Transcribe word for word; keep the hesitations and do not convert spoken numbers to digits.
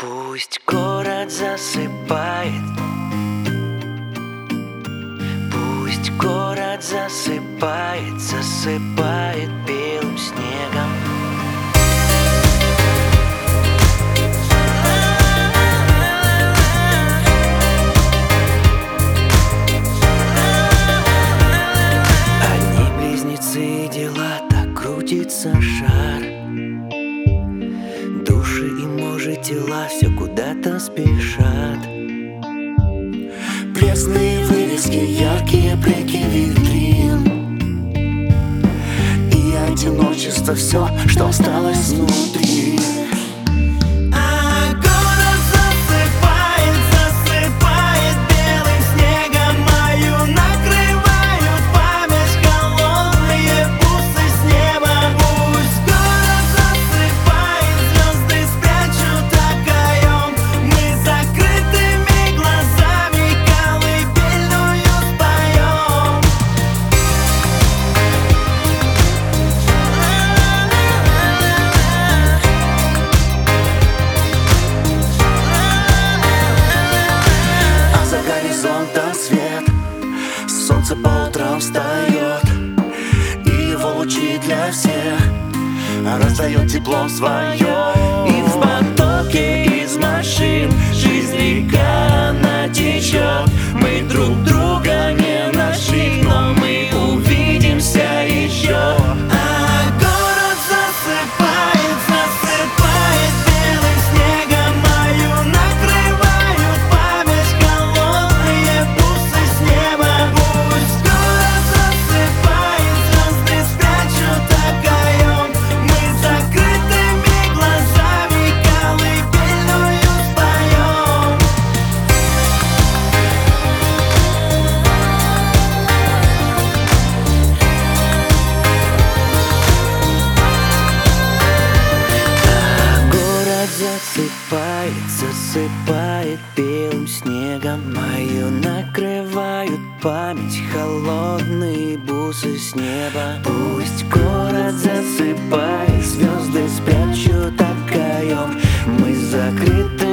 Пусть город засыпает, пусть город засыпает, засыпает белым снегом. Одни близнецы, дела, так крутится шар. Души и, может, тела все куда-то спешат. Пресные вывески, яркие блики витрин, и одиночество — все, что осталось внутри. Свет, солнце по утрам встает, и его лучи для всех раздает тепло свое. И в потоке из машин жизнь река, она течет. Мы друг друга не нашли, но мы увидимся еще. Засыпает, засыпает белым снегом. Мою накрывают память холодные бусы с неба. Пусть город засыпает, звезды спрячут окоем. Мы закрыты